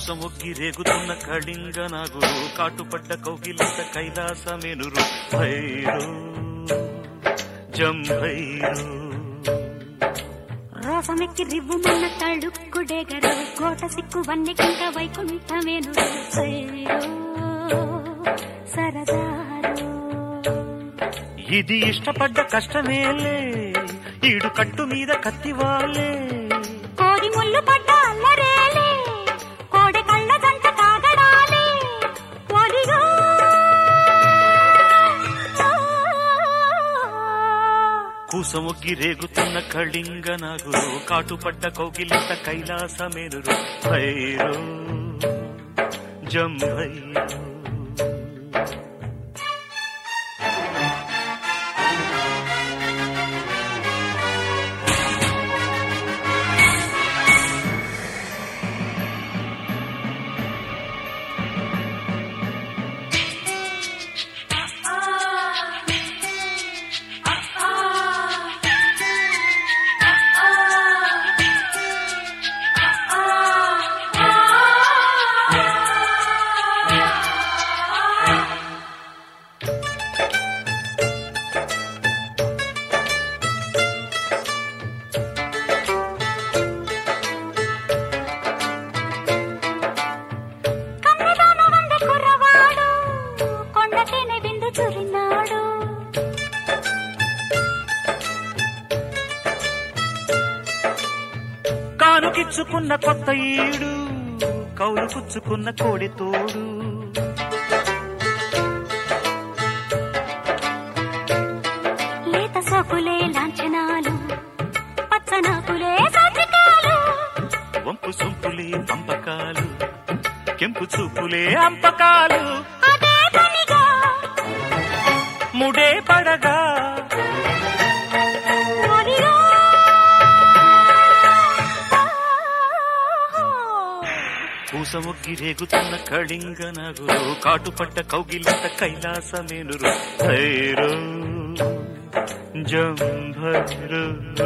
కూసమొగ్గి రేగుతున్న కళింగ నాగురు కాటుపడ్డ కౌగిలింత కైలాసమేనురు భైరు జంభైరు రోసమెక్కి రివ్వుమన్న తళుక్కుడేగరు కోట సిక్కు వన్నెకింక వైకుంఠమేనురు భైరు సరదారు ఇది ఇష్టపడ్డ కష్టమేలే ఈడు కట్టు మీద కత్తివాలే కోడి ముళ్ళు పడ్డ అల్లరేలే కోడి కళ్ళ జంట కాగడాలే ఒడిగా కూసమొగ్గి రేగుతున్న కళింగ నాగురు కాటుపడ్డ కౌగిలింత కైలాసమేనురు భైరు జంభైరు కానుకిచ్చుకున్న కొత్త ఈడు కౌలు పుచ్చుకున్న కోడి తోడు లేత సోకులే లాంఛనాలు పచ్చనాకులే సాధికాలు వంపు సొంపులే పంపకాలు కెంపు చూపులే అంపకాలు అదే పనిగా ముడే పడగా కూసమొగ్గి రేగుతున్న కళింగ నాగురు కాటుపడ్డ కౌగిలింత కైలాసమేనురు భైరు జంభైరు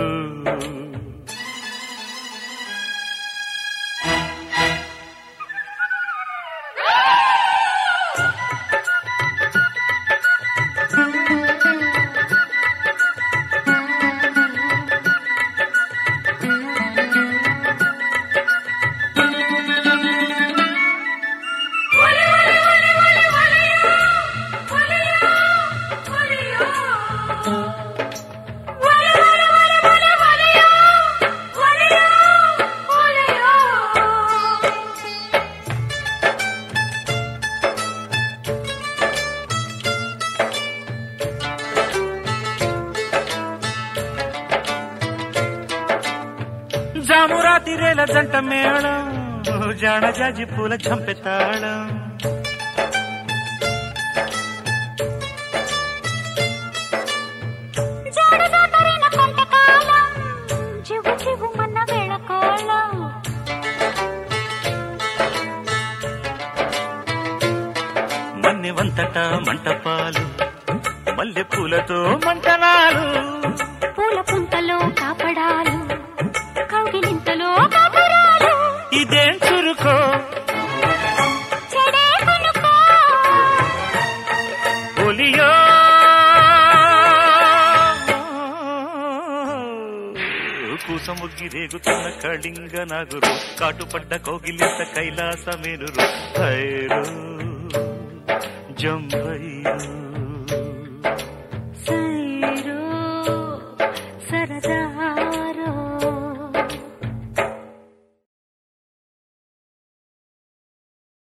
జామురాతిరేల జంట మేళం జాణ జాజి పూల చంపెతాళం మన్నెవంతట మంటపాలు మల్లె పూలతో మంటనాలు పూల పుంతలో కాపడాలు కౌగిలింతలో కాపురాలు ఇదేం చురుకో చెడే కొనుకో ఒలియో కూసముగ్గి రేగుతున్న కళింగ నాగురు కాటుపడ్డ కౌగిలింత కైలాసమేనురు భైరు జంభైరు